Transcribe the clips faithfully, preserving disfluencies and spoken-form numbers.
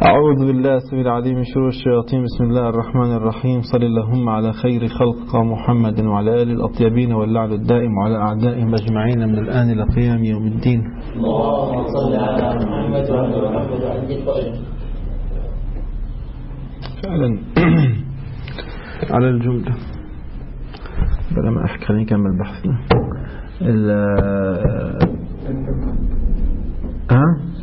أعوذ بالله السميع العليم من شرور الشياطين. بسم الله الرحمن الرحيم. صل اللهم على خير خلق محمد وعلى آله الأطيبين واللعن الدائم وعلى أعدائهم أجمعين من الآن إلى قيام يوم الدين. اللهم صل على محمد وعلى محمد. فعلا على الجملة بلا ما أحكي خلينا نكمل بحثنا. ها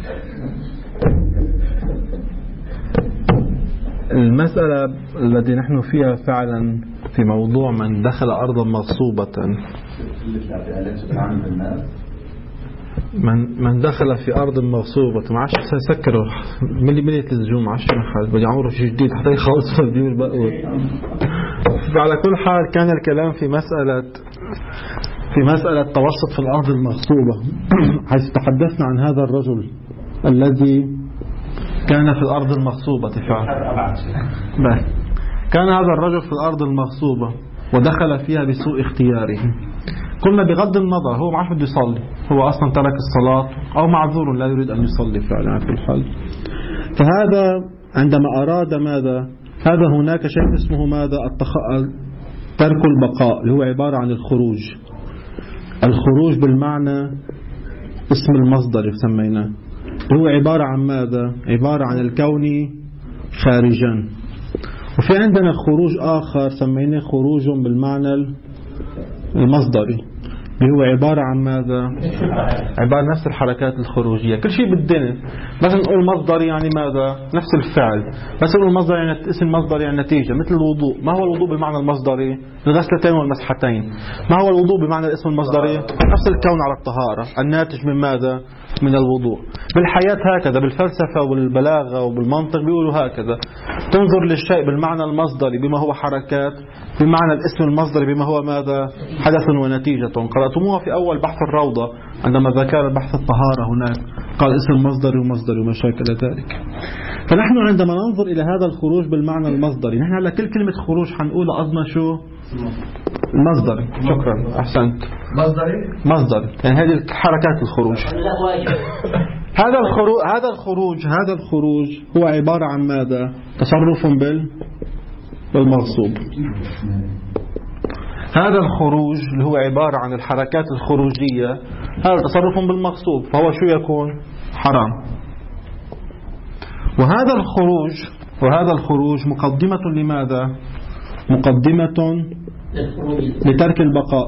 المسألة التي نحن فيها فعلا في موضوع من دخل أرضا مغصوبة، من من دخل في أرض مغصوبة ما عادش سيسكروا ملي ملي تلزجون ما عادش حد بدي عمره شيء جديد حتى يخلص الديور البقوة. على كل حال كان الكلام في مسألة في مسألة توسط في الأرض المغصوبة، حيث تحدثنا عن هذا الرجل الذي كان في الأرض المغصوبة فعلا. كان هذا الرجل في الأرض المغصوبة ودخل فيها بسوء اختياره. قلنا بغض النظر هو ما عاد بده يصلي، هو أصلا ترك الصلاة أو معذور لا يريد أن يصلي فعلا على كل حال. فهذا عندما أراد ماذا؟ هذا هناك شيء اسمه ماذا؟ التخ... ترك البقاء اللي هو عبارة عن الخروج. الخروج بالمعنى اسم المصدر سميناه، هو عبارة عن ماذا؟ عبارة عن الكون خارجا. وفي عندنا خروج آخر سميناه خروج بالمعنى المصدري اللي هو عبارة عن ماذا؟ عبارة نفس الحركات الخروجية. كل شيء بالدنيا مثلا نقول مصدري يعني ماذا؟ نفس الفعل. مثلا نقول مصدر يعني اسم مصدر يعني نتيجة، مثل الوضوء. ما هو الوضوء بالمعنى المصدري؟ الغسلتين والمسحتين. ما هو الوضوء بمعنى الاسم المصدري؟ نفس الكون على الطهارة الناتج من ماذا؟ من الوضوء. بالحياة هكذا، بالفلسفة والبلاغة وبالمنطق بيقولوا هكذا، تنظر للشيء بالمعنى المصدري بما هو حركات، بمعنى الاسم المصدري بما هو ماذا؟ حدث ونتيجة. قرأتموها في أول بحث الروضة عندما ذكر بحث الطهارة، هناك قال اسم مصدري ومصدري وما شاكل ذلك. فنحن عندما ننظر إلى هذا الخروج بالمعنى المصدري، نحن على كل كلمة خروج حنقول قصدنا شو؟ المصدري. شكرا أحسنت. مصدري مصدري يعني هذه حركات الخروج. هذا الخروج هذا الخروج هذا الخروج هو عبارة عن ماذا؟ تصرف بال بالمغصوب. هذا الخروج اللي هو عبارة عن الحركات الخروجية، هذا تصرف بالمغصوب، فهو شو يكون؟ حرام. وهذا الخروج وهذا الخروج مقدمة لماذا؟ مقدمة لترك البقاء،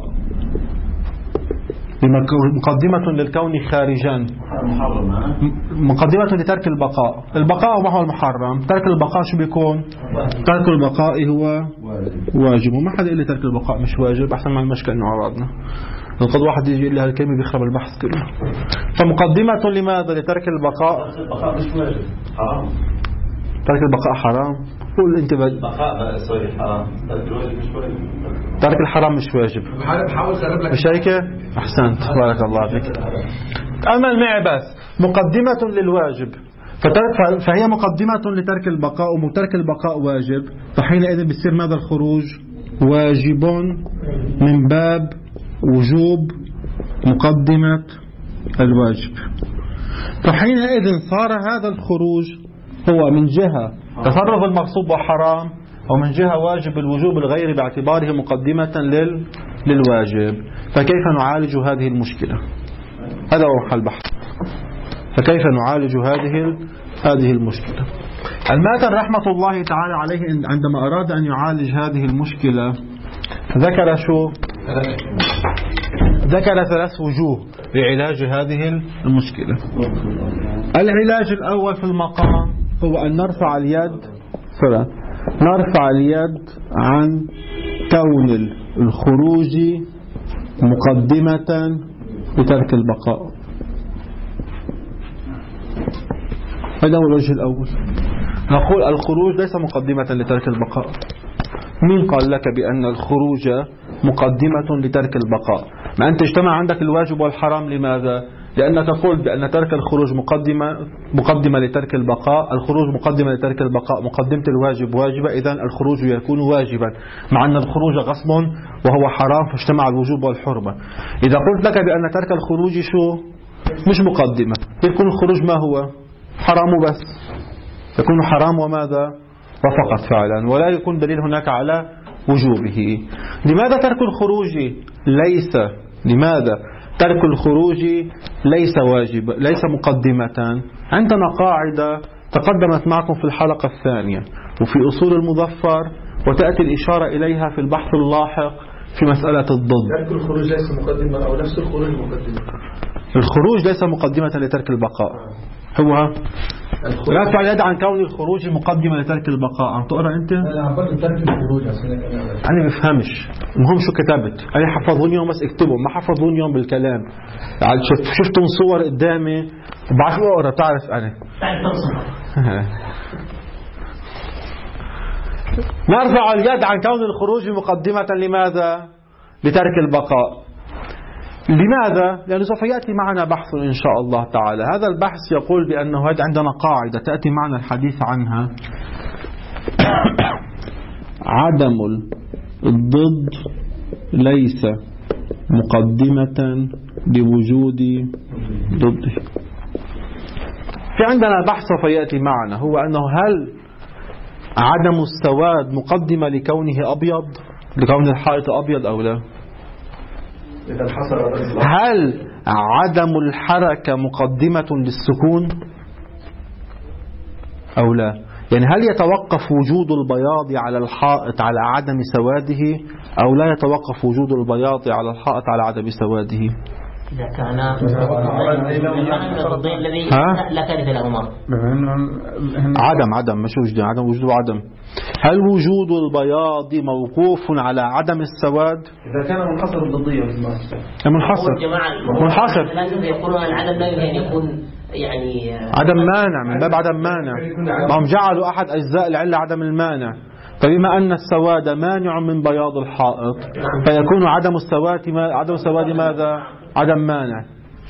مقدمة للكون خارجا، مقدمة لترك البقاء. البقاء ما هو المحرم؟ ترك البقاء شو بيكون؟ ترك البقاء هو واجب. وما حدا يقول لي ترك البقاء مش واجب، أحسن ما المشكلة إنه عرضنا قد واحد يجي يقول لي هالكلمة بيخرب البحث كله. فمقدمة لماذا؟ لترك البقاء. البقاء مش واجب، حرام. ترك البقاء حرام. قول انت بقى. البقاء سوري حرام، ترك الواجب مش واجب. ترك الحرام مش واجب. بحاول اقرب لك. مش هيك؟ احسنت بارك الله فيك. امل معي بس. مقدمة للواجب، فترك فهي مقدمة لترك البقاء، وترك البقاء واجب، فحينئذ بيصير ماذا الخروج؟ واجب من باب وجوب مقدمة الواجب. فحينئذ صار هذا الخروج هو من جهة تصرف المغصوب وحرام، ومن جهة واجب الوجوب الغير باعتباره مقدمة لل... للواجب. فكيف نعالج هذه المشكلة؟ هذا هو محل البحث. فكيف نعالج هذه ال... هذه المشكلة؟ الماتن رحمة الله تعالى عليه عندما أراد أن يعالج هذه المشكلة ذكر شو؟ ذكر ثلاث وجوه لعلاج هذه المشكلة. العلاج الأول في المقام هو أن نرفع اليد فرق. نرفع اليد عن كون الخروج مقدمة لترك البقاء. هذا هو الوجه الأول. نقول الخروج ليس مقدمة لترك البقاء. مين قال لك بأن الخروج مقدمة لترك البقاء؟ ما أنت اجتمع عندك الواجب والحرام. لماذا؟ لأنك قلت بأن ترك الخروج مقدمة مقدمة لترك البقاء، الخروج مقدمة لترك البقاء، مقدمة الواجب واجبة، إذن الخروج يكون واجبا، مع أن الخروج غصب وهو حرام، فاجتمع الوجوب والحرمة. إذا قلت لك بأن ترك الخروج شو؟ مش مقدمة، يكون الخروج ما هو؟ حرام بس. يكون حرام وماذا وفقط فعلا، ولا يكون دليل هناك على وجوبه. لماذا ترك الخروج ليس لماذا ترك الخروج ليس واجب ليس مقدمة؟ عندنا قاعدة تقدمت معكم في الحلقة الثانية وفي أصول المظفر، وتأتي الإشارة إليها في البحث اللاحق في مسألة الضد. ترك الخروج ليس مقدمة أو نفس الخروج مقدمة. الخروج ليس مقدمة لترك البقاء. هو لا تعيد عن كون الخروج مقدمة لترك البقاء. عم تقرأ أنت؟ أنا عم بقول ترك الخروج. أنا بفهمش. المهم شو كتبت؟ أنا حفظوني يوم بس اكتبوا، ما حفظوني يوم بالكلام. شفتم صور قدامي بعرف أقرأ، تعرف أنا. نرفع اليد عن كون الخروج مقدمة لماذا؟ لترك البقاء. لماذا؟ لأنه سوف يأتي معنا بحث إن شاء الله تعالى. هذا البحث يقول بأنه عندنا قاعدة تأتي معنا الحديث عنها: عدم الضد ليس مقدمة لوجود ضده. في عندنا بحث سوف يأتي معنا، هو أنه هل عدم السواد مقدمة لكونه أبيض، لكون الحائط أبيض أو لا؟ هل عدم الحركة مقدمة للسكون أو لا؟ يعني هل يتوقف وجود البياض على الحائط على عدم سواده، أو لا يتوقف وجود البياض على الحائط على عدم سواده؟ إذا كان الضد الذي لا ثالث لهما عدم عدم مش وجود عدم وجود عدم. هل وجود البياض موقوف على عدم السواد؟ إذا كان منحصر الضدية منحصر منحصر يقولون العدم لا يمكن يكون يعني عدم مانع، من باب عدم مانع. ما هم جعلوا أحد أجزاء العلة عدم المانع، فبما أن السواد مانع من بياض الحائط فيكون عدم السواد عدم السواد ماذا؟ عدم مانع.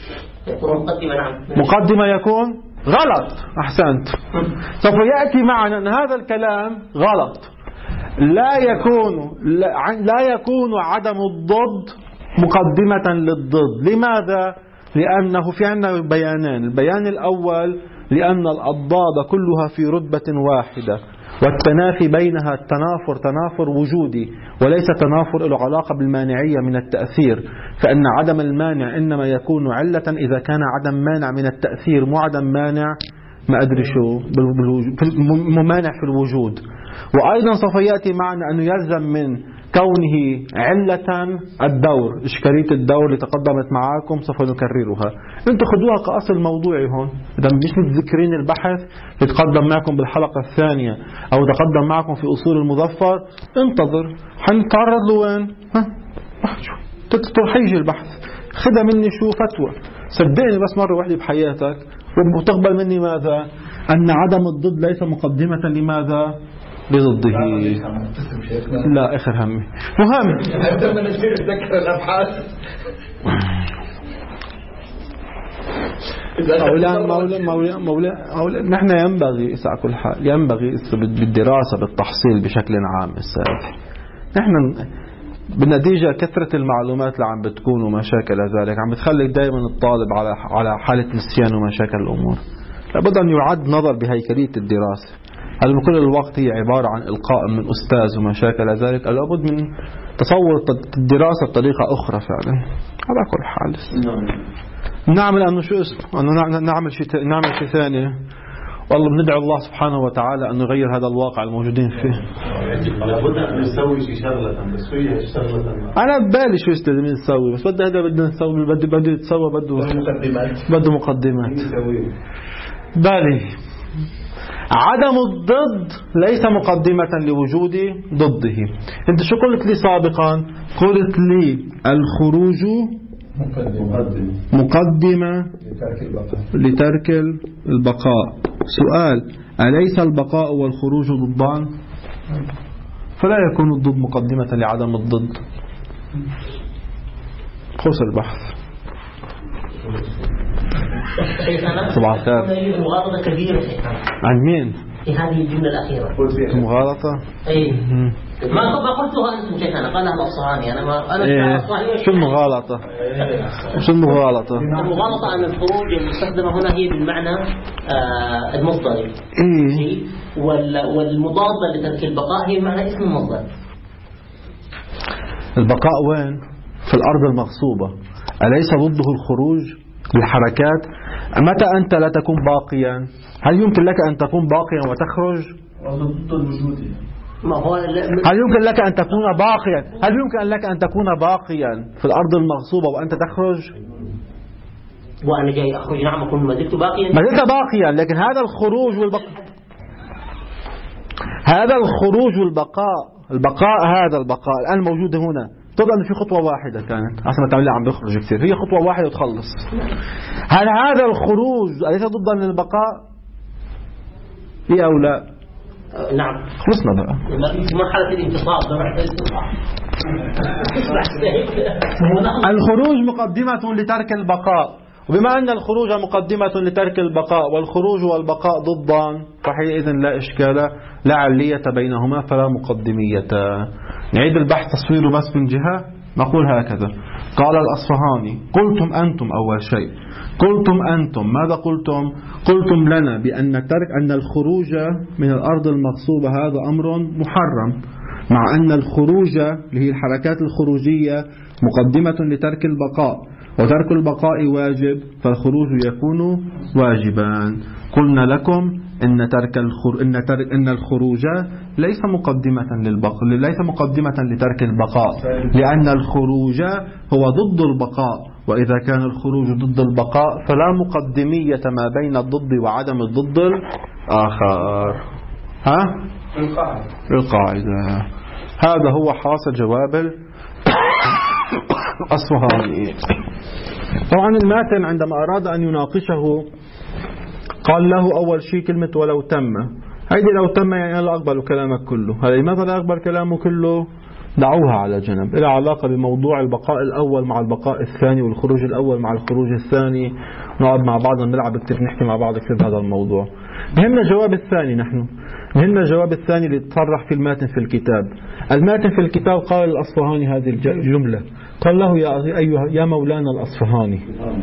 مقدمة يكون غلط. أحسنت. سوف يأتي معنا أن هذا الكلام غلط. لا يكون لا يكون عدم الضد مقدمة للضد. لماذا؟ لأنه في عندنا بيانان. البيان الأول لأن الأضداد كلها في رتبة واحدة، والتنافي بينها التنافر تنافر وجودي وليس تنافر له علاقة بالمانعية من التأثير، فإن عدم المانع إنما يكون علة إذا كان عدم مانع من التأثير، مو عدم مانع ما أدري شو ممانع في الوجود. وأيضا سوف يأتي معنا أنه يلزم من كونه علة الدور، إشكالية الدور اللي تقدمت معاكم سوف نكررها. انتم خذوها كأصل موضوعي هون. إذا مش متذكرين البحث اللي تقدم معكم بالحلقة الثانية أو تقدم معكم في أصول المظفر، انتظر حنتعرض له وين؟ ها رح يجي البحث. خذها مني شو فتوى، صدقني بس مرة واحدة بحياتك وتقبل مني ماذا؟ أن عدم الضد ليس مقدمة لماذا؟ لضده. لا آخر همي مهم. أولا مولا مولا مولا مولا نحن ينبغي على كل حال ينبغي بالدراسة بالتحصيل بشكل عام السادة، نحن بالنتيجة كثرة المعلومات اللي عم بتكون وما شاكل ذلك عم بتخلي دائما الطالب على على حالة نسيان وما شاكل الأمور. لابد أن يعد نظر بهيكلية الدراسة. هل بكل الوقت هي عبارة عن إلقاء من أستاذ وما شاكل ذلك؟ لابد من تصور الدراسة بطريقة أخرى فعلا. على كل حال نعمل أنه شو اسمه أنه نعمل شيء نعمل شيء ثاني. والله بندعو الله سبحانه وتعالى أن يغير هذا الواقع الموجودين فيه. لابد أن نسوي شيء شغلة بس هي شغلة. أنا ببالي شو لازم نسوي، بس بدي هذا بدنا نسوي بده بده يتسوى بده بده مقدمات. بالي عدم الضد ليس مقدمة لوجود ضده. أنت شو قلت لي سابقا؟ قلت لي الخروج مقدمة لترك البقاء. سؤال: أليس البقاء والخروج ضدان؟ فلا يكون الضد مقدمة لعدم الضد. خلص البحث. صباح الخير. مغالطة كبيرة عن مين؟ في هذه الجملة الأخيرة. مغالطة؟ أي ما ما قلتها أنتم شيخنا، قالها الأصفهاني. أنا ما أنا إيه شو المغالطة؟ شو المغالطة؟ المغالطة أن الخروج المستخدمة هنا هي بالمعنى آه المصدري. إيه والمضادة لترك البقاء هي بمعنى اسم المصدر. البقاء وين؟ في الأرض المغصوبة. أليس ضده الخروج بالحركات؟ متى أنت لا تكون باقيا؟ هل يمكن لك أن تكون باقيا وتخرج؟ ما هو هل يمكن لك أن تكون باقيا هل يمكن لك أن تكون باقيا في الأرض المغصوبة وأنت تخرج؟ وأنا جاي أخرج نعم أكون ما زلت باقيا ما زلت باقيا، لكن هذا الخروج والبقاء هذا الخروج والبقاء البقاء هذا البقاء الآن موجود هنا. طبعا في خطوة واحدة كانت أصلا تعمل عم بيخرج كثير، هي خطوة واحدة وتخلص. هل هذا الخروج أليس ضدا للبقاء؟ إيه أو لا؟ نعم خلصنا بقى. في مرحلة الانتصاب الخروج مقدمة لترك البقاء، وبما أن الخروج مقدمة لترك البقاء والخروج والبقاء ضدان فحينئذ لا إشكال لا علية بينهما فلا مقدمية. نعيد البحث تصويره بس من جهة. نقول هكذا: قال الأصفهاني: قلتم أنتم أول شيء قلتم أنتم ماذا قلتم؟ قلتم لنا بأن ترك أن الخروج من الأرض المغصوبة هذا أمر محرم، مع أن الخروج اللي هي الحركات الخروجية مقدمة لترك البقاء، وترك البقاء واجب فالخروج يكون واجبا. قلنا لكم إن ترك الخر... إن, تر... إن الخروج ليس مقدمة للبقاء ليس مقدمة لترك البقاء، لأن الخروج هو ضد البقاء، وإذا كان الخروج ضد البقاء فلا مقدمية ما بين الضد وعدم الضد الآخر. ها؟ القاعدة القاعدة. هذا هو حاصل جواب الأصفهاني. طبعا الماتن عندما أراد أن يناقشه قال له أول شيء كلمة ولو تم. هذه لو تم يعني أنا لا أقبل كلامك كله. هذا لماذا لا أقبل كلامه كله؟ دعوها على جنب، إلى علاقة بموضوع البقاء الأول مع البقاء الثاني والخروج الأول مع الخروج الثاني. نقعد مع بعض نلعب كتير، نحكي مع بعض كتير بهذا الموضوع. مهمنا الجواب الثاني نحن مهمنا الجواب الثاني اللي تصرح في الماتن في الكتاب. الماتن في الكتاب قال الأصفهاني هذه الجملة، قال له: يا أيها يا مولانا الأصفهاني،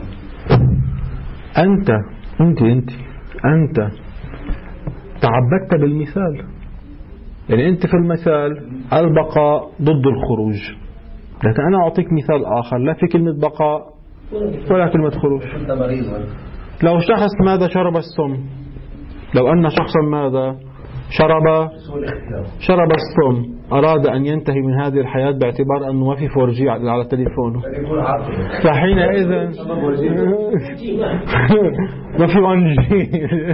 أنت أنت أنت أنت تعبدت بالمثال. يعني أنت في المثال البقاء ضد الخروج، لكن أنا أعطيك مثال آخر لا في كلمة بقاء ولا كلمة خروج. لو شخص ماذا شرب السم، لو أن شخصا ماذا شرب شرب السم أراد أن ينتهي من هذه الحياة باعتبار أنه ما في فور جي على تليفونه، فحينئذ ما في وان جي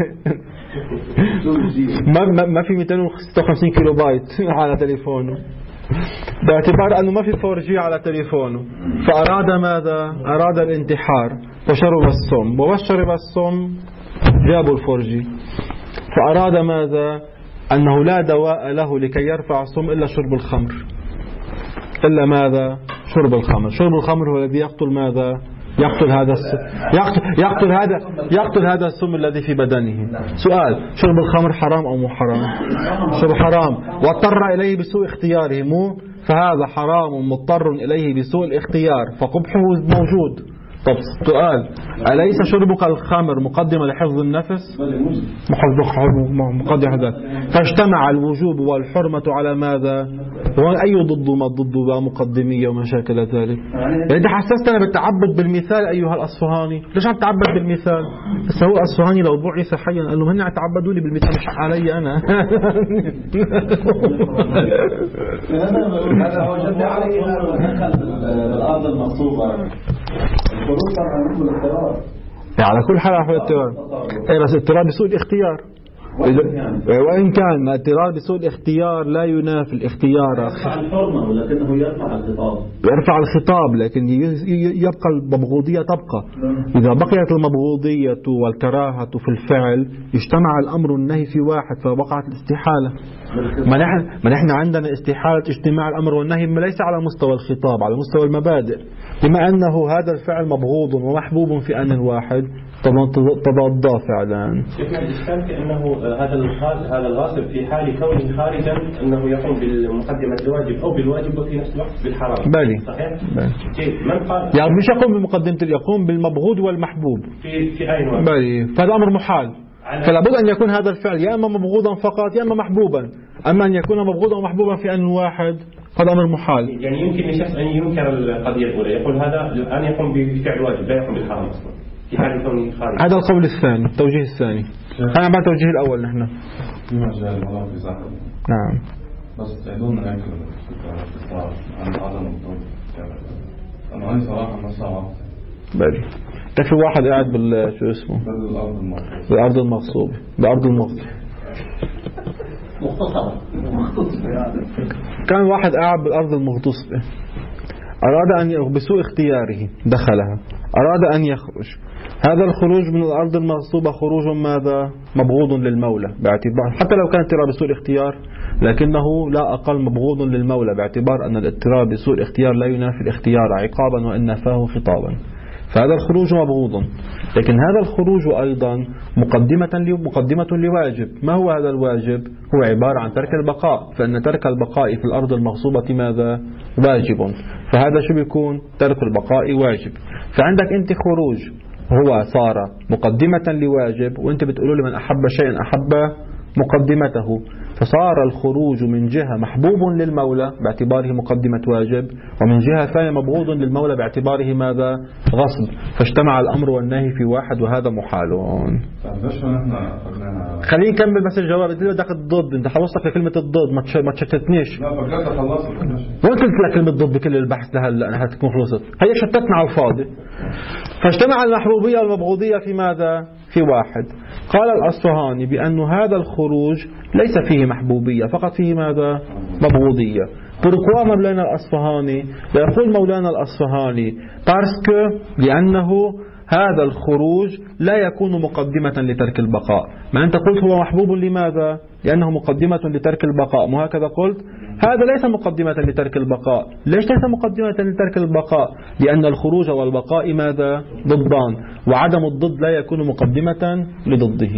ما ما في مئتين وستة وخمسين كيلو بايت على تليفونه، باعتبار أنه ما في فور جي على تليفونه، فأراد ماذا؟ أراد الانتحار فشرب السم، وشرب السم جابوا الفور جي، فأراد ماذا؟ أنه لا دواء له لكي يرفع السم إلا شرب الخمر. إلا ماذا؟ شرب الخمر. شرب الخمر هو الذي يقتل ماذا؟ يقتل هذا السم يقتل, يقتل هذا يقتل هذا السم الذي في بدنه. سؤال: شرب الخمر حرام أو مو حرام؟ شرب حرام، واضطر إليه بسوء اختياره، مو فهذا حرام مضطر إليه بسوء الاختيار فقبحه موجود. طب سؤال: أليس شربك الخمر مقدمة لحفظ النفس؟ مقدمة هذا، فاجتمع الوجوب والحرمة على ماذا؟ أي ضد ما ضد مقدمية ومشاكل ذلك. يعني أنت حسستنا بالتعبد بالمثال أيها الأصفهاني. ليش عم تتعبد بالمثال؟ بس هو الأصفهاني لو بعث حيا قال لهم هن عم تعبدوا لي بالمثال مش علي أنا. هذا هو جد عليه الأرض المغصوبة. يعني على كل حال على الاضطرار، اي بس اضطرار بسوء الاختيار، وإن كان اضطرار بسوء الاختيار لا ينافي الاختيار. يرفع الحرمة ولكنه يرفع الخطاب، يرفع الخطاب لكن يبقى المبغوضية تبقى. إذا بقيت المبغوضية والكراهة في الفعل اجتمع الأمر والنهي في واحد فوقعت الاستحالة. ما نحن ما نحن عندنا استحالة اجتماع الأمر والنهي ليس على مستوى الخطاب، على مستوى المبادئ. بما أنه هذا الفعل مبغوض ومحبوب في آن واحد تضادا فعلا. شفنا الإشكال في أنه هذا هذا الغاصب في حال كونه خارجا أنه يقوم بالمقدمة الواجب أو بالواجب وفي نفس الوقت بالحرام. بلي. صحيح؟ بلي. من قال؟ يعني مش يقوم بمقدمة، يقوم بالمبغوض والمحبوب. في في أي نوع؟ بلي. فهذا أمر محال. فلا بد أن يكون هذا الفعل يا إما مبغوضا فقط يا إما محبوبا. أما أن يكون مبغوضا ومحبوبا في آن واحد هذا أمر محال. يعني يمكن لشخص أن ينكر القضية الأولى، يقول هذا الآن يقوم بفعل واجب لا يقوم بالحرام أصلا في حال كونه خارج. هذا القول الثاني، التوجيه الثاني. أنا بعد التوجيه الأول نحن. في مجال والله في زحمة. نعم. بس تعدون هيك الاستفسار عن عدم الضبط. أنا هاي صراحة ما صعب. بلي. في واحد قاعد بال شو اسمه؟ بالأرض المغصوبة. بالأرض المغصوبة. بأرض المغصوبة. مختصرة. كان واحد قاعد بالأرض المغتصبة، أراد أن بسوء اختياره دخلها، أراد أن يخرج. هذا الخروج من الأرض المغصوبة خروج ماذا؟ مبغوض للمولى باعتبار، حتى لو كان اضطرار بسوء الاختيار لكنه لا أقل مبغوض للمولى باعتبار أن الاضطرار بسوء الاختيار لا ينافي الاختيار عقابا وإن نفاه خطابا. فهذا الخروج مبغوض. لكن هذا الخروج أيضا مقدمة مقدمة لواجب. ما هو هذا الواجب؟ هو عبارة عن ترك البقاء، فإن ترك البقاء في الأرض المغصوبة ماذا؟ واجب. فهذا شو بيكون؟ ترك البقاء واجب. فعندك أنت خروج هو صار مقدمة لواجب، وأنت بتقولوا لمن أحب شيئا أحب مقدمته، فصار الخروج من جهة محبوب للمولى باعتباره مقدمة واجب، ومن جهة ثانية مبغوض للمولى باعتباره ماذا؟ غصب. فاجتمع الأمر والنهي في واحد وهذا محال. خلينا نكمل بس الجواب. انت بدك الضد، انت حوصلك لكلمة الضد ما تشتتنيش. لا فكرت خلصت. وين قلت لك كلمة ضد بكل البحث لهلا انا هتكون خلصت. هي شتتنا على الفاضي. فاجتمع المحبوبية والمبغوضية في ماذا؟ في واحد. قال الأصفهاني بأن هذا الخروج ليس فيه محبوبية، فقط فيه ماذا؟ مبغوضية. pourquoi مولانا الأصفهاني؟ يقول مولانا الأصفهاني parce que لأنه هذا الخروج لا يكون مقدمة لترك البقاء. ما أنت قلت هو محبوب لماذا؟ لأنه مقدمة لترك البقاء، مو هكذا قلت؟ هذا ليس مقدمة لترك البقاء. ليش ليس مقدمة لترك البقاء؟ لأن الخروج والبقاء ماذا؟ ضدان، وعدم الضد لا يكون مقدمة لضده.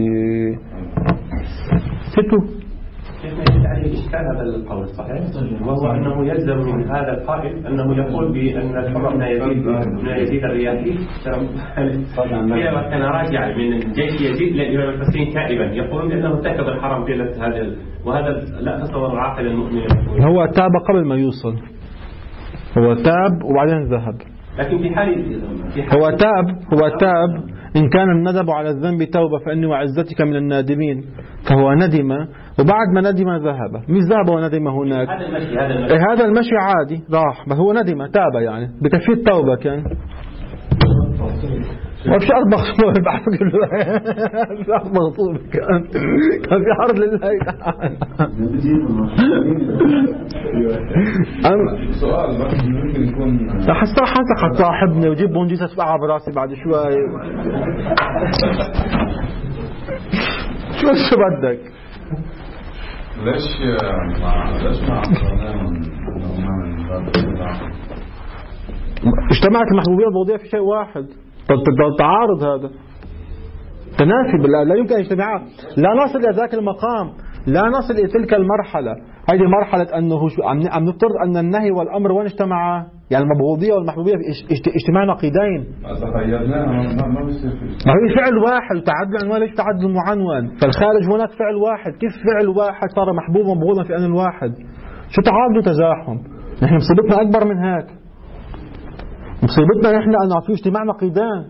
ستو يعني إشكال هذا القول صحيح، وهو أنه يلزم من هذا القائل أنه يقول بأن الحر لا يزيد لا يزيد الرياحي. كما كان راجعا من جيش يزيد للإمام الحسين تائبا يقولون بأنه ارتكب الحرام في هذا، وهذا لا تصور عاقل المؤمن. هو تاب قبل ما يوصل، هو تاب وبعدين ذهب. لكن في حال, في حال هو تاب هو تاب إن كان الندب على الذنب توبة فإني وعزتك من النادمين، فهو ندم وبعد ما ندم ذهب. مش ذهب وندم هناك. هذا المشي هذا المشي, هذا المشي عادي راح، بس هو ندم تاب يعني بكفي التوبة. كان ما فيش أرض مغصوبة بعرف كله في أرض مغصوبة كان كان في عرض لله تعالى. أم سؤال بس ممكن يكون حتى حتى قد صاحبني وجيب بونجيسة تفقع براسي بعد شوي. شو شو بدك؟ ليش مع ليش مع اجتمعت المحبوبية والموضوع في شيء واحد. تعارض هذا تنافي بالله، لا يمكن اجتماعات. لا نصل إلى ذاك المقام، لا نصل إلى تلك المرحلة. هذه مرحلة أنه عم نفترض أن النهي والأمر وين اجتمعا؟ يعني المبغوضية والمحبوبية اجتماع نقيضين. ما هو فعل واحد وتعدل عنوان. ليش تعدل معنون؟ فالخارج هناك فعل واحد. كيف فعل واحد صار محبوب ومبغوضا في آن واحد؟ شو تعارض وتزاحم؟ نحن مصيبتنا أكبر من هيك. مصيبتنا نحن أن في اجتماع نقيضان.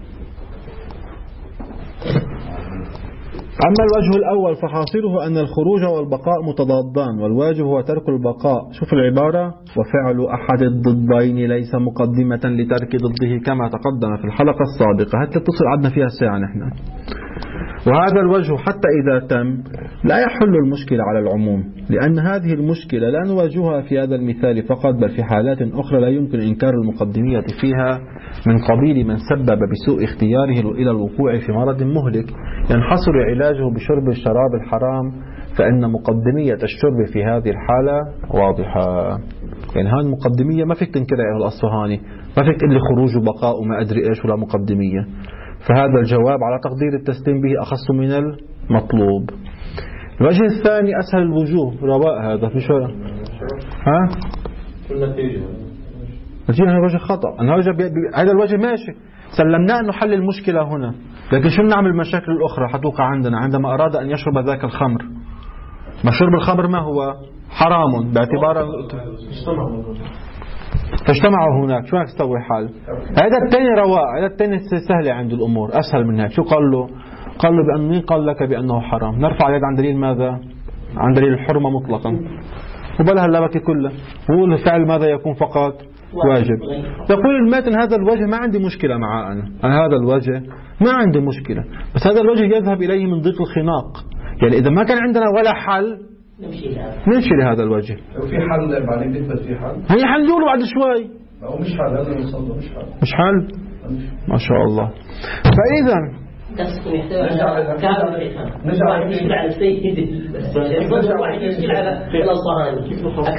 أما الوجه الأول فحاصله أن الخروج والبقاء متضادان، والواجب هو ترك البقاء. شوف العبارة: وفعل أحد الضدين ليس مقدمة لترك ضده كما تقدم في الحلقة السابقة. هات تتصل عدنا فيها ساعة نحن. وهذا الوجه حتى إذا تم لا يحل المشكلة على العموم، لأن هذه المشكلة لا نواجهها في هذا المثال فقط، بل في حالات أخرى لا يمكن إنكار المقدمية فيها، من قبيل من سبب بسوء اختياره إلى الوقوع في مرض مهلك ينحصر علاجه بشرب الشراب الحرام، فإن مقدمية الشرب في هذه الحالة واضحة. يعني هذه المقدمية ما فيك تنكرها يا الأصفهاني، ما فيك تقول لي خروج وبقاء وما أدري إيش ولا مقدمية. فهذا الجواب على تقدير التسليم به أخص من المطلوب. الوجه الثاني أسهل الوجوه، رواء هذا في شو ها؟ النتيجة نتيجة الوجه خطأ. هذا الوجه ماشي، سلمنا أنه حل المشكلة هنا، لكن شو نعمل المشاكل الأخرى حتوقع عندنا عندما أراد أن يشرب ذاك الخمر؟ ما شرب الخمر ما هو حرام باعتبار فاجتمعوا هناك، شو بدك تسوي حال؟ هذا الثاني رواء، هذا الثاني سهلة عند الأمور، أسهل من هيك. شو قال له؟ قال له بأن مين قال لك بأنه حرام؟ نرفع يد عن دليل ماذا؟ عن دليل الحرمة مطلقا، وبلها اللبكة كلها. هو الفعل ماذا يكون فقط؟ واجب. يقول الماتن هذا الوجه ما عندي مشكلة معه، أنا أنا هذا الوجه ما عندي مشكلة، بس هذا الوجه يذهب إليه من ضيق الخناق. يعني إذا ما كان عندنا ولا حل نمشي لهذا الوجه. وفي حل بعدين بيثبت في حل، هي حنقوله بعد شوي. هو مش حل، هذا المصدر مش حل، مش حل. ما شاء الله. فإذا نرجع نشكل على السيد الصدر واحد يشكل على الأصفهاني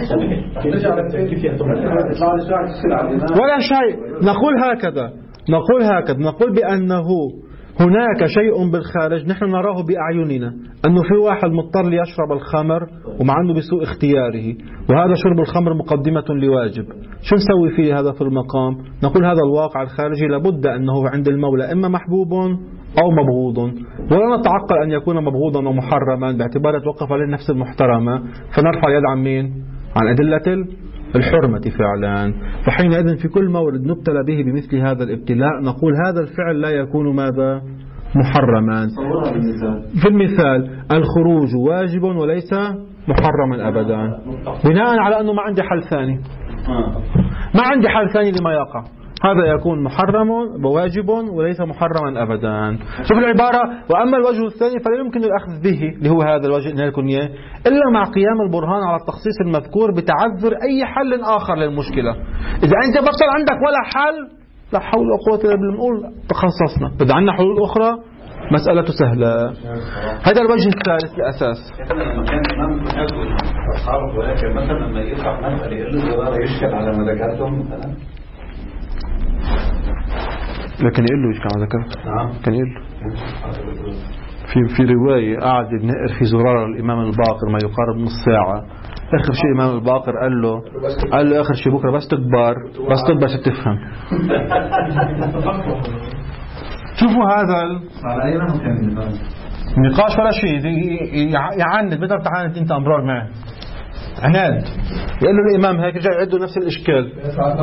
ولا شيء. نقول هكذا نقول هكذا نقول بأنه هناك شيء بالخارج نحن نراه بأعيننا، أنه في واحد مضطر ليشرب الخمر ومع أنه بسوء اختياره، وهذا شرب الخمر مقدمة لواجب. شو نسوي فيه هذا في المقام؟ نقول هذا الواقع الخارجي لابد أنه عند المولى إما محبوب أو مبغوض، ولا نتعقل أن يكون مبغوضا ومحرما باعتبار توقف عليه النفس المحترمة، فنرفع يد عن مين؟ عن أدلة الحرمة فعلا. فحينئذ في كل مورد نبتلى به بمثل هذا الابتلاء نقول هذا الفعل لا يكون ماذا؟ محرما. في المثال الخروج واجب وليس محرما أبدا، بناء على أنه ما عندي حل ثاني، ما عندي حل ثاني لما يقع، هذا يكون محرم وواجب وليس محرما أبدا. شوف العبارة، وأما الوجه الثاني فلا يمكن الأخذ به اللي هو هذا الوجه الكنية إلا مع قيام البرهان على التخصيص المذكور بتعذر أي حل آخر للمشكلة. إذا أنت بطل عندك ولا حل لا حول ولا قوة إلا بالله بنقول تخصصنا، إذا عندنا حلول أخرى مسألة سهلة. هذا الوجه الثالث الأساس. لما كان الإمام يقول أصحابه ولكن مثلا لما يطلع مسألة يقول له يشكل على مذاكرتهم مثلا، لكن يقول له ايش كان ذكر؟ نعم كان يقول له في في رواية قاعد ينقر في زرار الإمام الباقر ما يقارب نص ساعة. آخر شيء الإمام الباقر قال له قال له آخر شيء بكرة بس تكبر بس تكبر ستفهم. شوفوا هذا النقاش ولا شيء يعاند، بدك تعاند أنت أمرار معه عناد. يقول له الإمام هيك جاي عنده نفس الإشكال.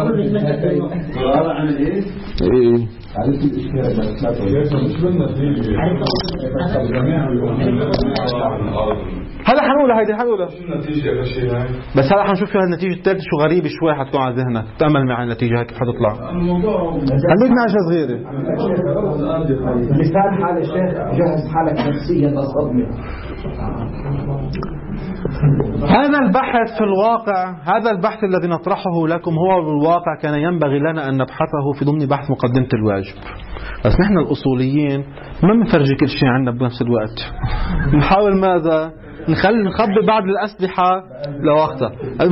إيه عرفت الإشكال مش بالنتيجة هلا حنقولها هيدي حنقولها النتيجة بس هلا حنشوف فيها النتيجة الثالثة شو غريبة شوي حتكون على ذهنك. تأمل معي النتيجة هيك حتطلع. الموضوع خليك معي شيء صغيرة. لسان حال الشيخ جهز حالك نفسيا للصدمة. هذا البحث في الواقع هذا البحث الذي نطرحه لكم هو بالواقع كان ينبغي لنا أن نبحثه في ضمن بحث مقدمة الواجب، بس نحن الأصوليين ما بنفرجي كل شيء عنا بنفس الوقت. نحاول ماذا؟ نخلي نخبي بعض الأسلحة لوقتها.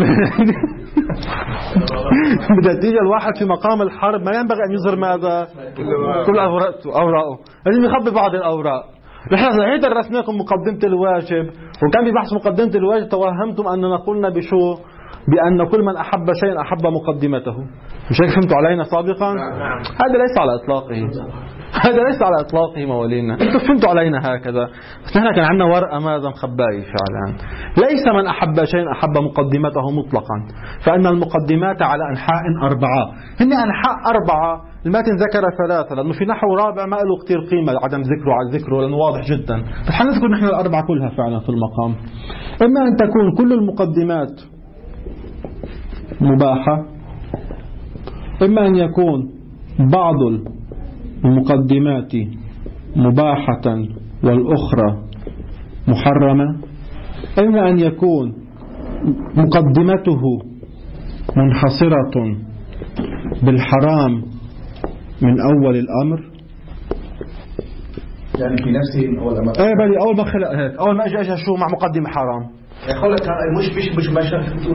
بدأ تيجي الواحد في مقام الحرب ما ينبغي أن يظهر ماذا؟ كل أوراقه أوراقه لازم يخبي بعض الأوراق. نحن صحيح درسناكم مقدمة الواجب، وكان في بحث مقدمة الواجب توهمتم أننا قلنا بشو؟ بأن كل من أحب شيئا أحب مقدمته. مش هيك فهمتوا علينا سابقا؟ هذا ليس على إطلاقه هذا ليس على إطلاقه موالينا. أنتم فهمتوا علينا هكذا، بس نحن كان عندنا ورقة ماذا مخباية فعلا. ليس من أحب شيئا أحب مقدمته مطلقا، فإن المقدمات على أنحاء أربعة. هن أنحاء أربعة، الماتن ذكر ثلاثة لأنه في نحو رابع ما له كتير قيمة عدم ذكره على ذكره لأنه واضح جدا، بس حنذكر نحن الأربعة كلها فعلا في المقام. إما أن تكون كل المقدمات مباحة، إما أن يكون بعض المقدمات مباحة والأخرى محرمة، إما أن يكون مقدمته منحصرة بالحرام من أول الأمر، يعني في نفسه أول أمر. إيه بلي أول ما خلق هيك أول ما أجي أجي شو مع مقدمة حرام. يقولك مش مش مش مش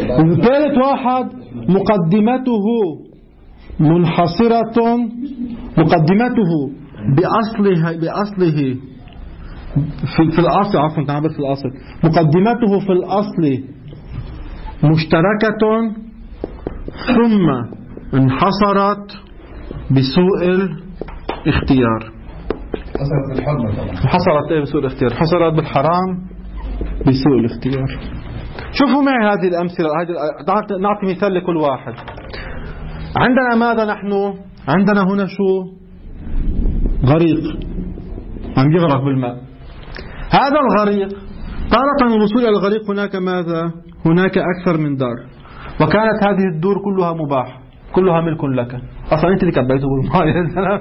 الثالث واحد مقدمته منحصرة مقدمته بأصلها بأصله في, في الأصل عفوا تعبر في الأصل مقدمته في الأصل مشتركة ثم انحصرت بسوء الاختيار. حصلت بالحرمة طبعا. حصلت ايه بسوء الاختيار؟ حصلت بالحرام بسوء الاختيار. شوفوا معي هذه الأمثلة. هذه نعطي مثال لكل واحد. عندنا ماذا نحن؟ عندنا هنا شو؟ غريق عم يغرق بالماء. هذا الغريق تارة الوصول إلى الغريق هناك ماذا؟ هناك أكثر من دار، وكانت هذه الدور كلها مباح، كلها ملك لك. أصلا أنت اللي كبيته بالماء يا سلام.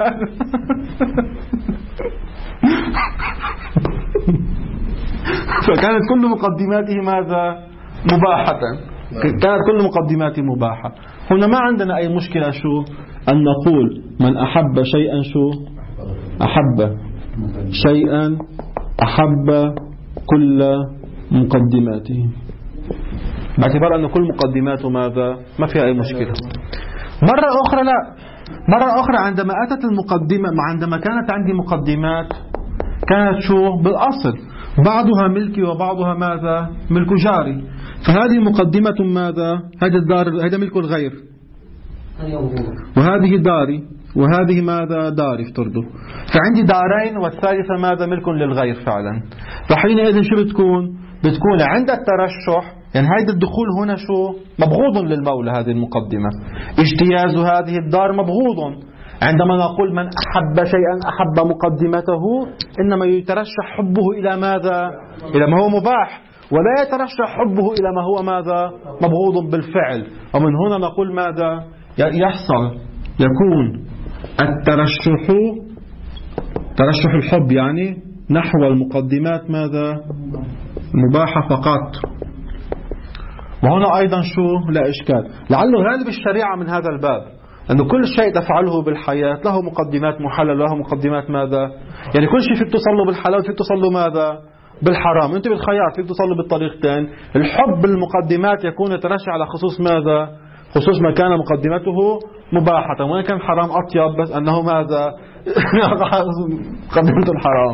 فكانت كل مقدماته ماذا؟ مباحة. كانت كل مقدماته مباحة. هنا ما عندنا أي مشكلة شو أن نقول من أحب شيئا شو أحب شيئا أحب كل مقدماته، باعتبار أن كل مقدماته ماذا؟ ما فيها أي مشكلة. مرة أخرى لا، مرة أخرى عندما أتت المقدمة، عندما كانت عندي مقدمات كانت شو بالأصل بعضها ملكي وبعضها ماذا؟ ملك جاري. فهذه مقدمة ماذا؟ هذا الدار، هذا ملك الغير، وهذه داري، وهذه ماذا؟ داري افترضوا. فعندي دارين والثالثة ماذا؟ ملك للغير فعلا. فحينئذ شو بتكون؟ بتكون عند الترشح، يعني هذا الدخول هنا شو مبغوض للمولى. هذه المقدمة اجتياز هذه الدار مبغوض. عندما نقول من أحب شيئا أحب مقدمته، إنما يترشح حبه إلى ماذا؟ إلى ما هو مباح، ولا يترشح حبه إلى ما هو ماذا؟ مبغوض بالفعل. ومن هنا نقول ماذا؟ يحصل يكون الترشح ترشح الحب يعني نحو المقدمات ماذا؟ مباحة فقط. وهنا أيضا شو لا إشكال، لعله غالب الشريعة من هذا الباب، أنه كل شيء تفعله بالحياة له مقدمات محلل وله مقدمات ماذا؟ يعني كل شيء فيك تصله بالحلال فيك تصله ماذا؟ بالحرام. أنت بالخيار فيك تصله بالطريقتين. الحب بالمقدمات يكون يترشح على خصوص ماذا؟ خصوص ما كان مقدمته مباحة، وإن كان الحرام أطيب بس أنه ماذا؟ مقدمة الحرام.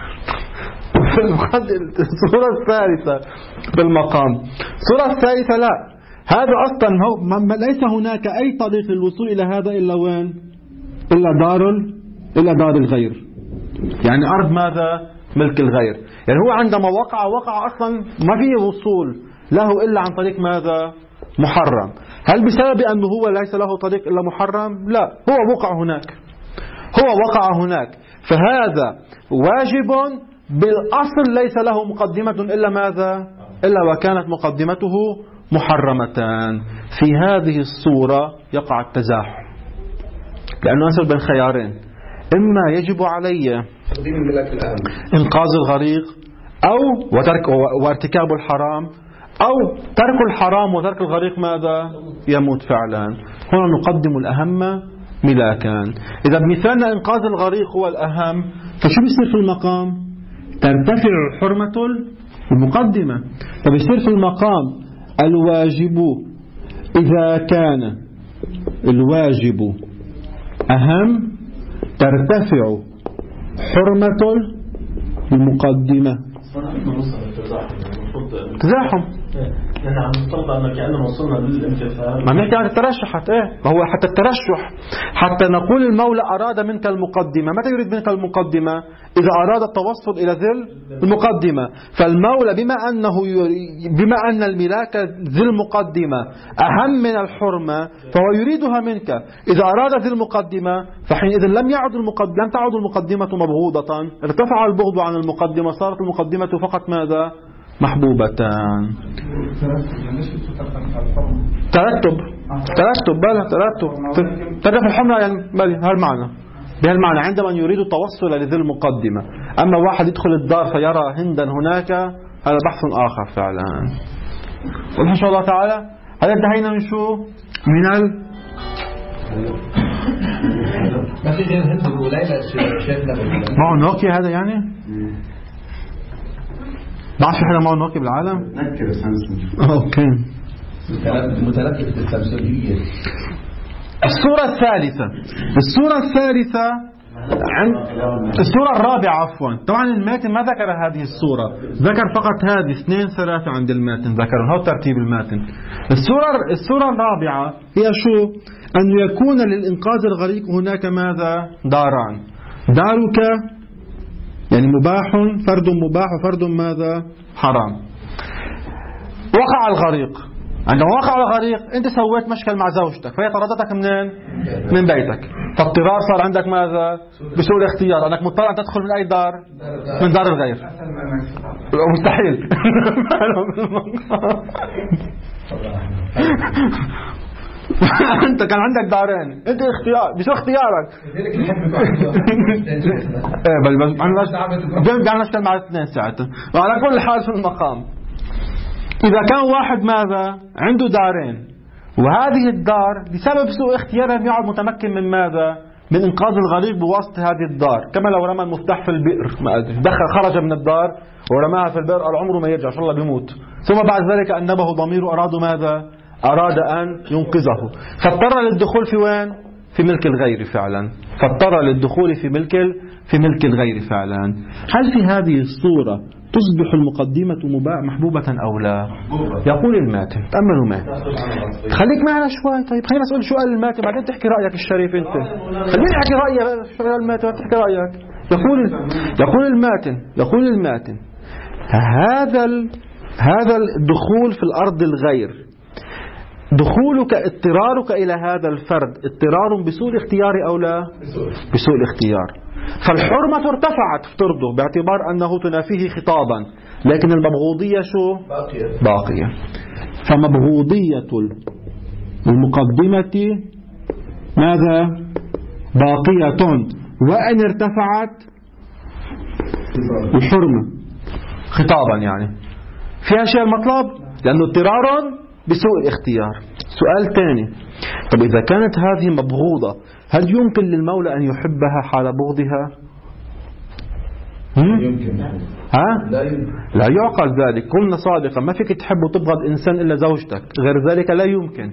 الصورة الثالثة في المقام، الصورة الثالثة لا، هذا أصلا هو ليس هناك أي طريق للوصول إلى هذا إلا وين؟ إلا دار إلا دار الغير، يعني أرض ماذا؟ ملك الغير. يعني هو عندما وقع وقع أصلا ما فيه وصول له إلا عن طريق ماذا؟ محرم. هل بسبب أنه هو ليس له طريق إلا محرم؟ لا، هو وقع هناك، هو وقع هناك. فهذا واجب بالأصل ليس له مقدمة إلا ماذا؟ إلا وكانت مقدمته محرمتان. في هذه الصورة يقع التزاحم، لأنه أنزل بين خيارين: إما يجب علي إنقاذ الغريق أو وترك وارتكاب الحرام، أو ترك الحرام وترك الغريق ماذا؟ يموت فعلا. هنا نقدم الأهم ملاكان. إذا بمثالنا إنقاذ الغريق هو الأهم، فشو بيصير في المقام؟ ترتفع حرمة المقدمة. فبيصير في المقام الواجب إذا كان الواجب أهم ترتفع حرمة المقدمة. تزاحم. نحن عم نفترض أن كأننا وصلنا للامتثال. ما نحكي عن الترشح حتى إيه؟ هو حتى الترشح حتى نقول المولى أراد منك المقدمة. متى يريد منك المقدمة؟ إذا أراد التوصل إلى ذل المقدمة. فالمولى بما أنه بما أن الملاك ذي المقدمة أهم من الحرمة فهو يريدها منك. إذا أراد ذي المقدمة فحينئذ لم يعد المقدمة لم تعد المقدمة مبغوضة، ارتفع البغض عن المقدمة، صارت المقدمة فقط ماذا؟ محبوبتان. ترتب ترتب بلا ترتب ترتب الحمرة يعني بل هالمعنى بهالمعنى عندما يريد التوصل لذي المقدمة. أما واحد يدخل الدار فيرى هندا هناك، هذا بحث آخر فعلا. وإن شاء الله تعالى هذا انتهينا من شو؟ من ال ما في غير هند وليلى شايفنا معه نوكيا هذا يعني؟ ما عادش في حدا معه نوكيا بالعالم؟ نكر سامسونج. اوكي. متلكك بالسامسونجية. الصورة الثالثة الصورة الثالثة عن الصورة الرابعة عفوا. طبعا الماتن ما ذكر هذه الصورة، ذكر فقط هذه اثنين ثلاثة عند الماتن ذكر، هو ترتيب الماتن. الصورة الصورة الرابعة هي شو؟ أن يكون للإنقاذ الغريق هناك ماذا؟ داران. دارك يعني مباح، فرد مباح وفرد ماذا؟ حرام. وقع الغريق، عندما وقع الغريق أنت سويت مشكل مع زوجتك فهي طردتك منين؟ من بيتك، فاضطرار صار عندك ماذا؟ بسوء الاختيار، أنك مضطر أن تدخل من أي دار؟ من دار الغير. مستحيل. أنت كان عندك دارين، أنت اختيار بسوء اختيارك. إيه بل بس أنا بدي أشتغل مع الاثنين ساعتها. وعلى كل حال في المقام إذا كان واحد ماذا عنده دارين وهذه الدار بسبب سوء اختياره لم يعد متمكن من ماذا؟ من إنقاذ الغريق بواسطة هذه الدار، كما لو رمى المفتاح في البئر، ما أدري دخل خرج من الدار ورماها في البئر قال عمره ما يرجع إن شاء الله بيموت، ثم بعد ذلك أنبه ضميره أرادوا ماذا؟ أراد أن ينقذه، فاضطر للدخول في وين؟ في ملك الغير فعلا، فاضطر للدخول في ملك في ملك الغير فعلا. هل في هذه الصورة تصبح المقدمة مباح محبوبة أو لا؟ يقول الماتن، تأملوا معي، خليك معنا شوي. طيب خلينا نسأل سؤال الماتن بعدين تحكي رأيك الشريف. أنت خليني أحكي رأيي شو الماتن تحكي رأيك. يقول يقول الماتن يقول الماتن هذا ال... هذا الدخول في الأرض الغير، دخولك اضطرارك إلى هذا الفرد اضطرار بسوء الاختيار أو لا؟ بسوء الاختيار. فالحرمة ارتفعت افترضه باعتبار أنه تنافيه خطابا، لكن المبغوضية شو؟ باقية. باقية. فمبغوضية المقدمة ماذا؟ باقية، وإن ارتفعت الحرمة خطابا يعني فيها شيء المطلب لأنه اضطرار بسوء الاختيار. سؤال ثاني، طب إذا كانت هذه مبغوضة هل يمكن للمولى أن يحبها حال بغضها؟ يمكن. ها؟ لا يمكن. لا يعقل ذلك. قلنا صادقا ما فيك تحب وتبغض إنسان إلا زوجتك، غير ذلك لا يمكن.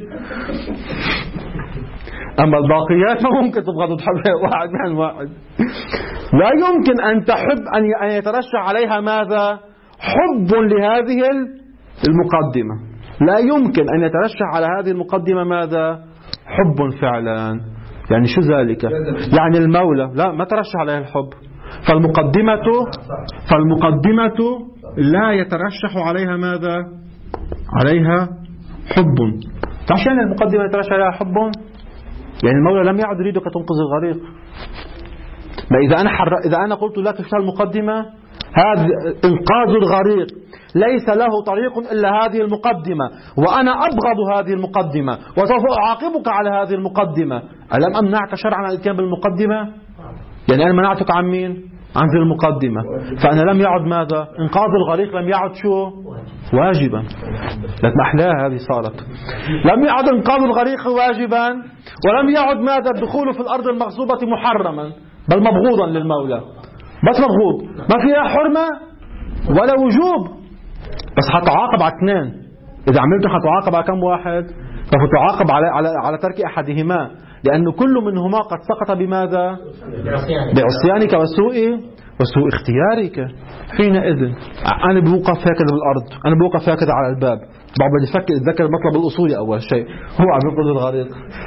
أما الباقيات ما ممكن تبغض وتحب واحد من واحد. لا يمكن أن تحب أن يترشح عليها ماذا؟ حب لهذه المقدمة. لا يمكن أن يترشح على هذه المقدمة ماذا؟ حب فعلا. يعني شو ذلك؟ يعني المولى لا ما ترشح عليها الحب، فالمقدمة فالمقدمة لا يترشح عليها ماذا؟ عليها حب. عشان المقدمة يترشح عليها حب يعني المولى لم يعد يريدك تنقذ الغريق. ما إذا أنا حر... إذا أنا قلت لك في المقدمة هذا إنقاذ الغريق ليس له طريق إلا هذه المقدمة، وأنا أبغض هذه المقدمة وسوف أعاقبك على هذه المقدمة، ألم أمنعك شرعا عن الاتيان بالمقدمة؟ يعني أنا منعتك عن مين؟ عن ذي المقدمة. فأنا لم يعد ماذا؟ إنقاذ الغريق لم يعد شو؟ واجبا. لكن أحلاها هذه صارت لم يعد إنقاذ الغريق واجبا، ولم يعد ماذا؟ الدخول في الأرض المغصوبة محرما، بل مبغوضا للمولى. بس مبغوض، ما فيها حرمة ولا وجوب، بس حتعاقب على اثنين. إذا عملته حتعاقب على كم واحد؟ فتعاقب على على على ترك أحدهما، لأن كل منهما قد سقط بماذا؟ بعصيانك وسوء وسوء اختيارك. حينئذ أنا بوقف هكذا بالأرض، أنا بوقف هكذا على الباب، بعض بدي يفكر يتذكر المطلب الأصولي أول شيء هو عم ينقذ الغريق.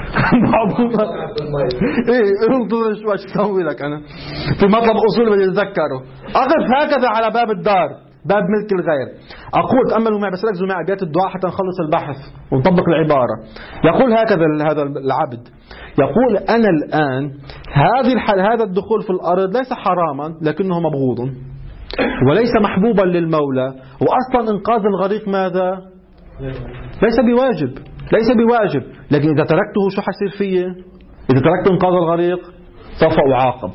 إيه انظر شو أسوي لك أنا في مطلب أصولي بدي أتذكره. أقف هكذا على باب الدار، باب ملك الغير، أقول تأملوا معي بس ركزوا معي أبيات الدعاء حتى نخلص البحث ونطبق العبارة. يقول هكذا هذا العبد، يقول أنا الآن هذه الحال هذا الدخول في الأرض ليس حراما لكنه مبغوض وليس محبوبا للمولى، وأصلا إنقاذ الغريق ماذا؟ ليس بواجب، ليس بواجب، لكن إذا تركته شو حيصير فيه؟ إذا تركت إنقاذ الغريق سوف أعاقب،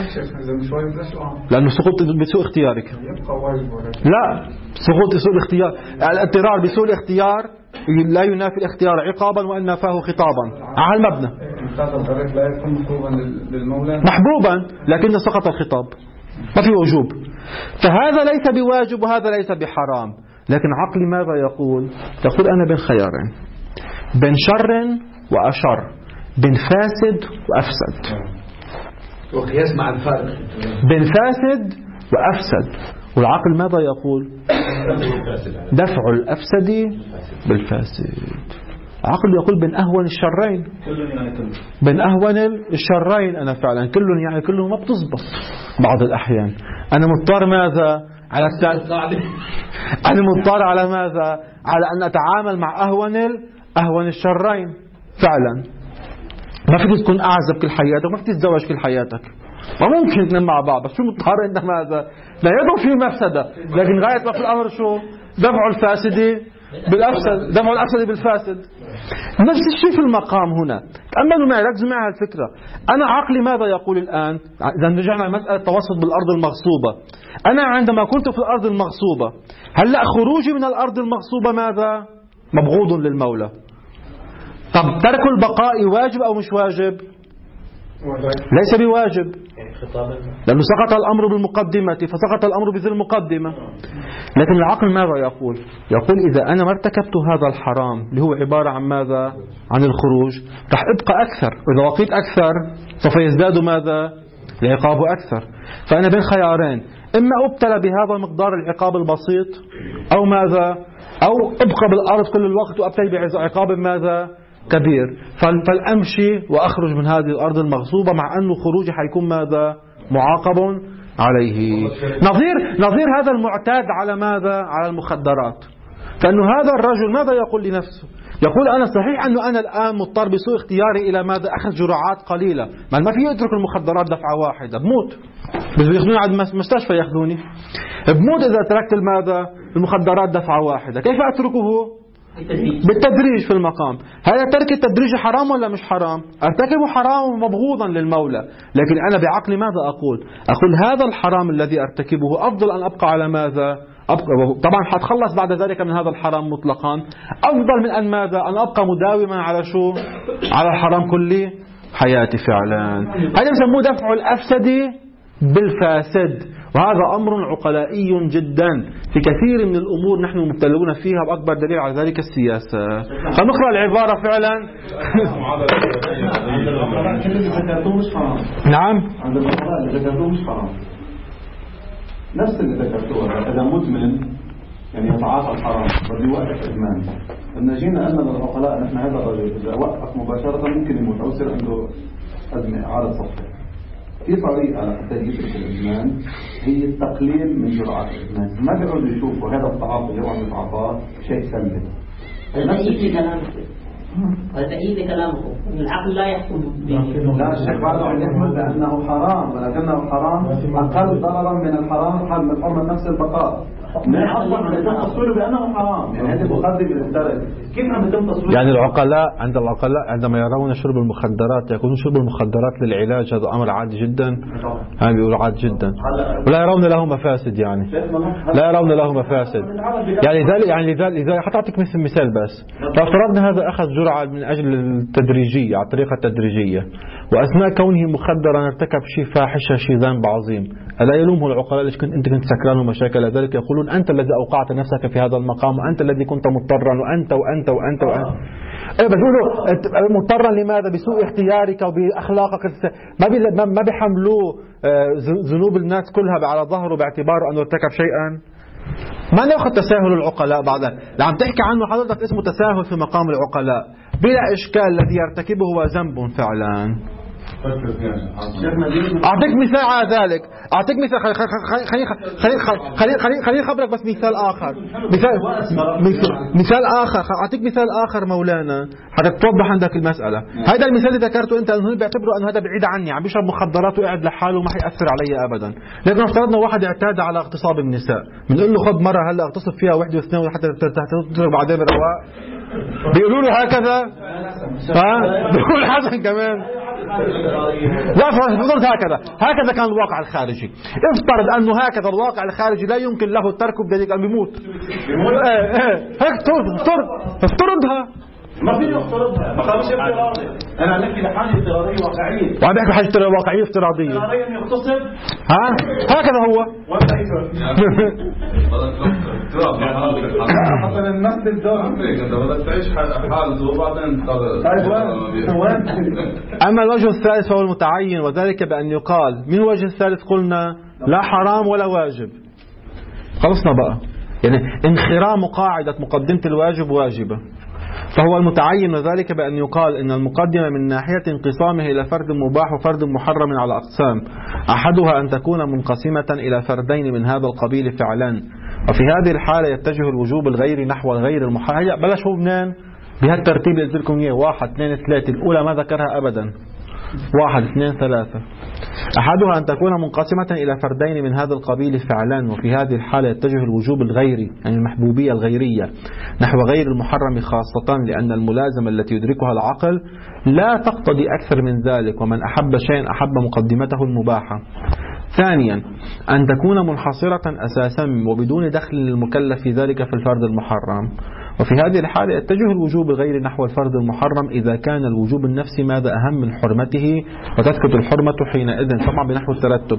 لأنه سقوط بسوء اختيارك. لا، سقوط بسوء الاختيار، الاضطرار بسوء الاختيار لا ينافي الاختيار عقابا وإن نافاه خطابا على المبنى. لا يكون محبوبا للمولى، محبوبا لكن سقط الخطاب، ما في وجوب. فهذا ليس بواجب وهذا ليس بحرام، لكن عقلي ماذا يقول؟ يقول أنا بين خيارين، بين شر وأشر. بين فاسد وأفسد، وقياس مع الفارق بين فاسد وأفسد. والعقل ماذا يقول؟ دفع الأفسد بالفاسد. العقل يقول بين أهون الشرين، بين أهون الشرين. أنا فعلا كل يعني كله ما بتزبط بعض الأحيان. أنا مضطر ماذا؟ على الت... أنا مضطر على ماذا؟ على أن أتعامل مع أهون أهون الشرين فعلا. ما فيك تكون أعزب كل حياتك، ما فيك تتزوج كل حياتك، ما ممكن تنام مع بعض، بس شو مضطر أنت ماذا؟ لا يضر فيه مفسدة، لكن غاية ما في الأمر شو؟ دفع الفاسد بالأفسد، دفع الأفسد بالفاسد. نفس الشيء في المقام هنا. تأملوا معي، ركزوا معي على الفكرة. أنا عقلي ماذا يقول الآن؟ إذا رجعنا لمسألة التوسط بالأرض المغصوبة، أنا عندما كنت في الأرض المغصوبة، هلأ خروجي من الأرض المغصوبة ماذا؟ مبغوض للمولى. طب ترك البقاء واجب أو مش واجب؟ ليس بواجب، لأنه سقط الأمر بالمقدمة، فسقط الأمر بذي المقدمة. لكن العقل ماذا يقول؟ يقول إذا أنا ما ارتكبت هذا الحرام اللي هو عبارة عن ماذا؟ عن الخروج، رح أبقى أكثر، وإذا بقيت أكثر سوف يزداد ماذا؟ العقاب أكثر. فأنا بين خيارين، إما أبتلى بهذا مقدار العقاب البسيط، أو ماذا؟ أو أبقى بالأرض كل الوقت وأبتلي بعقاب ماذا؟ كبير. فالأمشي وأخرج من هذه الأرض المغصوبة، مع أنه خروجي حيكون ماذا؟ معاقب عليه. نظير نظير هذا المعتاد على ماذا؟ على المخدرات. فإنه هذا الرجل ماذا يقول لنفسه؟ يقول أنا صحيح أنه أنا الآن مضطر بسوء اختياري إلى ماذا؟ أخذ جرعات قليلة، ما ما في أترك المخدرات دفعة واحدة، بموت. بس بياخذوني على المستشفى، ياخذوني بموت إذا تركت الماذا؟ المخدرات دفعة واحدة. كيف أتركه؟ بالتدريج في المقام. هذا ترك التدريج حرام ولا مش حرام؟ ارتكبه حرام مبغوضا للمولى، لكن أنا بعقلي ماذا أقول؟ أقول هذا الحرام الذي ارتكبه أفضل أن أبقى على ماذا؟ أبقى طبعا حتخلص بعد ذلك من هذا الحرام مطلقا، أفضل من أن ماذا؟ أن أبقى مداوما على شو؟ على الحرام كل حياتي فعلا. هذا يسموه دفع الأفسد بالفاسد، وهذا أمر عقلائي جدا في كثير من الأمور نحن مبتلون فيها، وأكبر دليل على ذلك السياسة. فنقرأ العبارة فعلا. نعم، عند العقلاء اللي ذكرتوه مش حرام، نفس اللي ذكرتوه. إذا مدمن يعني يتعاطى الحرام بده يوقف إدمان، لما جينا قلنا للعقلاء نحن هذا الرجل إذا وقف مباشرة ممكن يموت أو يصير عنده أزمة عارض صحي. في طريقة لحتى يترك الإدمان هي التقليل من جرعات الإدمان. ما بيقعدوا يشوفوا هذا التعاطي اللي هو عم يتعاطاه شيء سلبي. تأييد كلامك، تأييد كلامك، العقل لا يحكم به. لا الشيخ بعده عم يحمل بأنه حرام، ولكنه حرام أقل ضررا من الحرام حال من حرمة نفس البقاء. ما أصلا عم يتم تصويره بأنه حرام، يعني هذه مقدمة للدرجة. كيف عم يتم تصويره؟ يعني العقلاء عند العقلاء عندما يرون شرب المخدرات يكون شرب المخدرات للعلاج هذا أمر عادي جدا، هم بيقولوا عادي جدا، ولا يرون له مفاسد، يعني لا يرون له مفاسد. يعني ذلك يعني لذلك حتى أعطيك مثل مثال بس. لو افترضنا هذا أخذ جرعة من أجل التدريجية على الطريقة التدريجية، وأثناء كونه مخدرا ارتكب شيء فاحشة، شيء ذنب عظيم، ألا يلومه العقلاء ليش كنت أنت كنت سكران ومشاكل ذلك؟ يقولون أنت الذي أوقعت نفسك في هذا المقام، وأنت الذي كنت مضطرا، وأنت وأنت وأنت وأنت إيه بيقولوا مضطرا لماذا؟ بسوء اختيارك وبأخلاقك. ما بي ما بيحملوه ذنوب الناس كلها على ظهره باعتباره أنه ارتكب شيئا. ما ناخذ تساهل العقلاء بعدها، اللي عم تحكي عنه حضرتك اسمه تساهل في مقام العقلاء بلا إشكال. الذي يرتكبه هو ذنب فعلا. أعطيك مثال على ذلك، أعطيك مثال. خلي خلي خلي خلي خلي خلي خبرك بس مثال آخر، مثال مثال آخر. أعطيك مثال آخر مولانا حتى توضح عندك المسألة. هذا المثال اللي ذكرته أنت أنه بيعتبروا أنه هذا بعيد عني، عم بيشرب مخدرات وقاعد لحاله وما حيأثر علي أبدا. لكن افترضنا واحد اعتاد على اغتصاب النساء، بنقول له خذ مرة هلا اغتصب فيها واحدة واثنين حتى تترك بعدين بالرواق. بيقولوا له هكذا، ها بيقول حسن كمان. لا افترض هكذا هكذا كان الواقع الخارجي. افترض أنه هكذا الواقع الخارجي لا يمكن له الترك بدليل أن بيموت. ايه ايه هيك افترض افترضها. ما فيني افترضها، ما خلص افتراضي. انا عم بحكي لحاجه افتراضيه واقعيه. وعم بحكي حاجه واقعيه افتراضيه. افتراضيا يغتصب. ها هكذا هو. حتى نمثل الدور. انت بدك تعيش حالته وبعدين أما الوجه الثالث فهو المتعين، وذلك بأن يقال من الوجه الثالث قلنا لا حرام ولا واجب. خلصنا بقى، يعني انخرام قاعدة مقدمة الواجب واجبة، فهو المتعين، وذلك بأن يقال إن المقدمة من ناحية انقسامه إلى فرد مباح وفرد محرم على أقسام، أحدها أن تكون منقسمة إلى فردين من هذا القبيل فعلا، وفي هذه الحالة يتجه الوجوب الغير نحو الغير المحرم. بلش هو منين؟ بهالترتيب اللي قلت لكم إياه، واحد اثنين ثلاثة، الأولى ما ذكرها أبدا، واحد اثنين ثلاثة. أحدها أن تكون منقسمة إلى فردين من هذا القبيل فعلا، وفي هذه الحالة يتجه الوجوب الغيري، يعني المحبوبية الغيرية، نحو غير المحرم خاصة، لأن الملازمة التي يدركها العقل لا تقتضي أكثر من ذلك، ومن أحب شيئا أحب مقدمته المباحة. ثانيا أن تكون منحصرة أساسا وبدون دخل للمكلف في ذلك في الفرد المحرم، وفي هذه الحالة يتجه الوجوب الغير نحو الفرد المحرم إذا كان الوجوب النفسي ماذا أهم من حرمته، وتسقط الحرمة حينئذ، طبعا بنحو الترتب.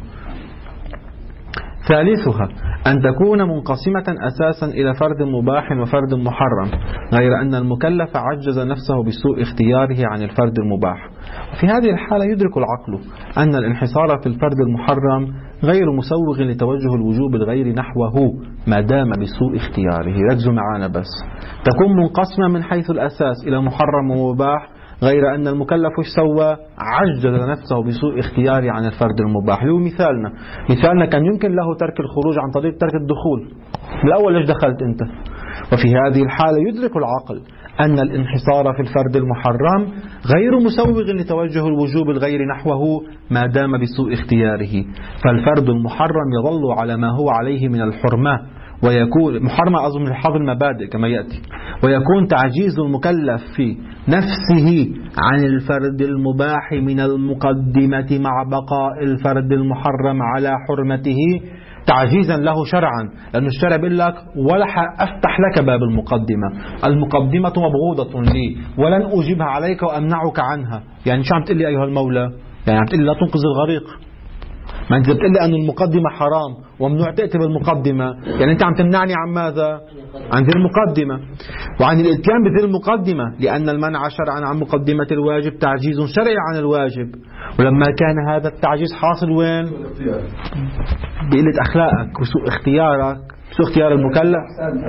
ثالثها أن تكون منقسمة أساسا إلى فرد مباح وفرد محرم، غير أن المكلف عجز نفسه بسوء اختياره عن الفرد المباح. في هذه الحالة يدرك العقل أن الانحصار في الفرد المحرم غير مسوغ لتوجه الوجوب الغير نحوه ما دام بسوء اختياره. ركزوا معانا بس، تكون منقسمة من حيث الأساس إلى محرم ومباح، غير أن المكلف وش سوى؟ عجز نفسه بسوء اختياره عن الفرد المباح. له مثالنا مثالنا كان يمكن له ترك الخروج عن طريق ترك الدخول، بالأول ليش دخلت أنت؟ وفي هذه الحالة يدرك العقل أن الانحصار في الفرد المحرم غير مسوغ لتوجه الوجوب الغير نحوه ما دام بسوء اختياره، فالفرد المحرم يظل على ما هو عليه من الحرمة، ويكون محرمة أظن من حظ المبادئ كما يأتي، ويكون تعجيز المكلف في نفسه عن الفرد المباح من المقدمة مع بقاء الفرد المحرم على حرمته تعجيزا له شرعا، لأن الشرع بيقول لك ولا أفتح لك باب المقدمة، المقدمة مبغوضة لي ولن أجيبها عليك وأمنعك عنها. يعني شو عم تقول لي أيها المولى؟ يعني عم تقول لي لا تنقذ الغريق، ما أنت بتقول لي أن المقدمة حرام وممنوع تأتي بالمقدمة، يعني أنت عم تمنعني عن ماذا؟ عن ذي المقدمة وعن الإتيان بذي المقدمة، لأن المنع شرعا عن مقدمة الواجب تعجيز شرعي عن الواجب. ولما كان هذا التعجيز حاصل وين؟ بقلة أخلاقك وسوء اختيارك، سوء اختيار المكلف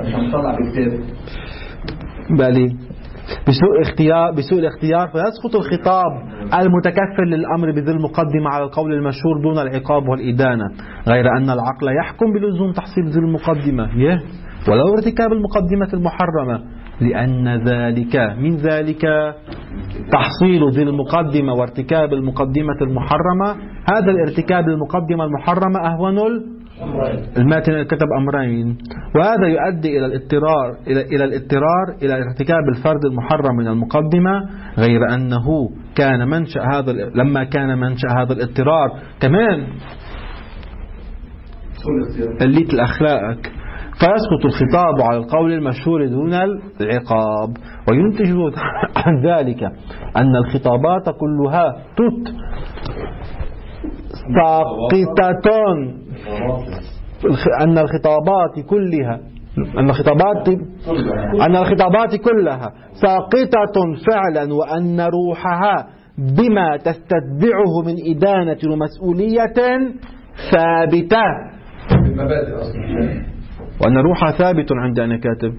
بالي بسوء اختيار بسوء الاختيار، فيسقط الخطاب المتكفل للأمر بذي المقدمة على القول المشهور دون العقاب والإدانة، غير أن العقل يحكم بلزوم تحصيل ذي المقدمة ولو ارتكاب المقدمة المحرمة، لأن ذلك من ذلك تحصيل ذي المقدمة وارتكاب المقدمة المحرمة. هذا الارتكاب المقدمة المحرمة أهون الماتن كتب أمرين، وهذا يؤدي إلى الاضطرار إلى إلى الاضطرار إلى ارتكاب الفرد المحرم من المقدمة، غير أنه كان منشأ هذا لما كان منشأ هذا الاضطرار كمان قلة الأخلاق، فيسقط الخطاب على القول المشهور دون العقاب، وينتج عن ذلك أن الخطابات كلها تت ساقطة أن الخطابات كلها أن الخطابات أن الخطابات كلها ساقطة فعلا، وأن روحها بما تستتبعه من إدانة ومسؤولية ثابتة، وأن روحها ثابت عند أنا كاتب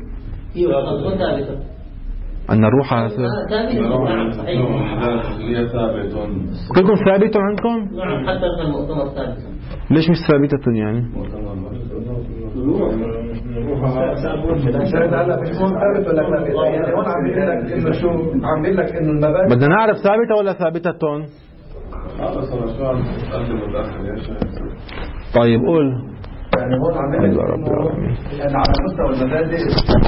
أن روحها ثابت. كلكم ثابت عندكم؟ نعم، حتى المؤتمر ثابت. ليش مش ثابتة يعني؟ بدنا نعرف ثابتة ولا ثابتة؟ طيب قول. يعني هون عم يعني على مستوى المبادئ